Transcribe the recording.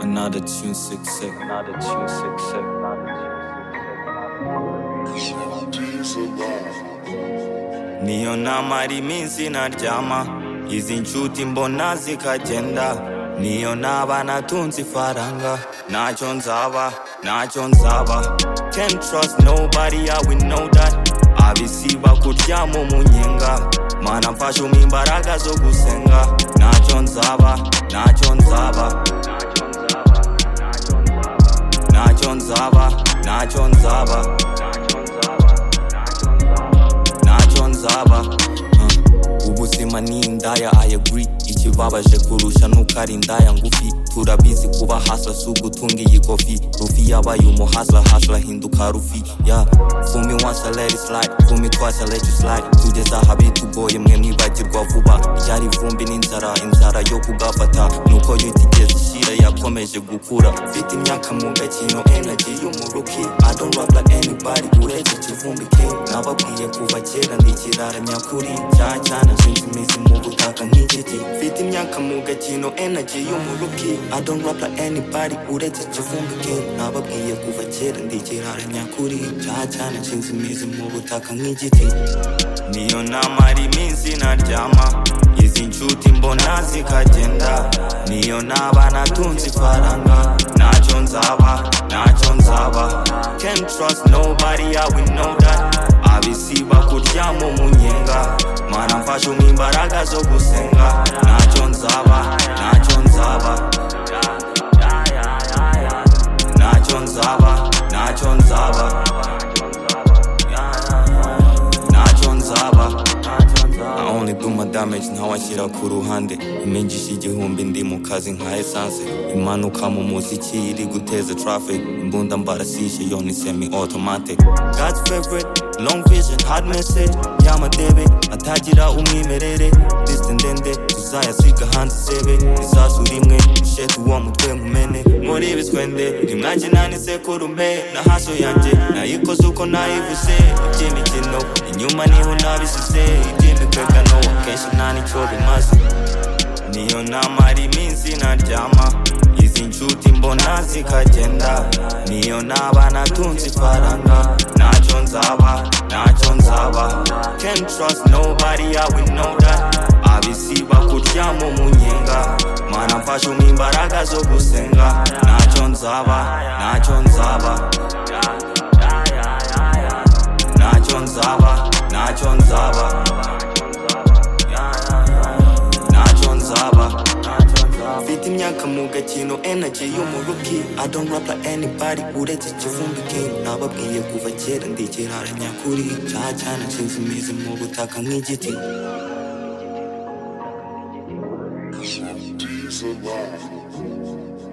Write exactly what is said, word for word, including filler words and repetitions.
Another tune sick sick. Another tune sick sick. Niyo namara iminsi naryama, izi nshuti mbona zikagenda. Niyo naba natunze ifaranga, ntacyo nzaba, ntacyo nzaba. Can't trust nobody, yeah we know that. Abisiba kuryama umunyenga, mana mfashemo imbaraga zo gusenga. Ntacyo nzaba, ntacyo nzaba. Ntacyo nzaba, ntacyo nzaba. Ntacyo nzaba. Ubuzima ni indaya, I agree. Ikibabaje kurusha nuko ari indaya ngufi. Turabizi kuba hasla si ugutunga iyi kofi. Rufi yabaye umuhasla, hasla hinduka rufi. Yeah, fool me once I let it slide, fool me twice I let you slide. Tugeze aha bitugoye mwe mwibagirwa vuba. Ryari vumbi n'inzara, inzara yo kugafata. Nuko yutigeze ishira yakomeje gukura. Mfite imyaka mu gakino, energy y'umuruki. I don't rap like anybody, uretse kivumbi king. Nababwiye kuva kera ndi ikirara nyakuri. Cyane cyane nshinze imizi mu butaka nk'igiti. Mfite imyaka mu gakino, energy y'umuruki. I don't rap like anybody, uretse kivumbi king. Nababwiye kuva kera ndi ikirara nyakuri. Cyane cyane nshinze imizi mu butaka nk'igiti. Niyo namara iminsi naryama, izi nshuti mbona zikagenda. Niyo naba natunze ifaranga, ntacyo nzaba, ntacyo nzaba. Can't trust nobody, yeah we know that. Abisiba kuryama umunyenga, mana mfashemo imbaraga zo gusenga. Ntacyo nzaba, ntacyo nzaba. Ntacyo nzaba, ntacyo nzaba. Ntacyo nzaba. I only do my damage, now anshyira ku ruhande. Imengisha igihumbi ndi mu kazi nka essence. Imanuka mu muziki iri guteza traffic. Imbunda mbarasishe yo ni semi automatic. God's favorite, long vision, hard message. Yamadebe, atagira umwimerere. Liste ndende, tuzayasiga hanze sebe. Isasu rimwe, ushetu uwo mutwe nkumene. Muri ibiswende, rimwanjye nanise kurume. Na haso yanjye, nayikoze uko nayivuze. Iby'imikino, inyuma niho nabisize. Iby'imikegano, akenshi nta nicyo bimaze. Niyo namara iminsi naryama, izi nshuti mbona zikagenda. Niyo naba natunze ifaranga, ntacyo nzaba, ntacyo nzaba. Can't trust nobody, yeah we know that. Abisiba kuryama umunyenga, mana mfashemo imbaraga zo gusenga. Ntacyo nzaba, ntacyo nzaba. Ntacyo nzaba, ntacyo nzaba. Mfite imyaka mu gakino, energy y'umuruki. I don't rap like anybody, uretse kivumbi king. Nababwiye kuva kera ndi ikirara nyakuri. Cyane cyane nshinze imizi mu butaka nk'igiti. She's alive.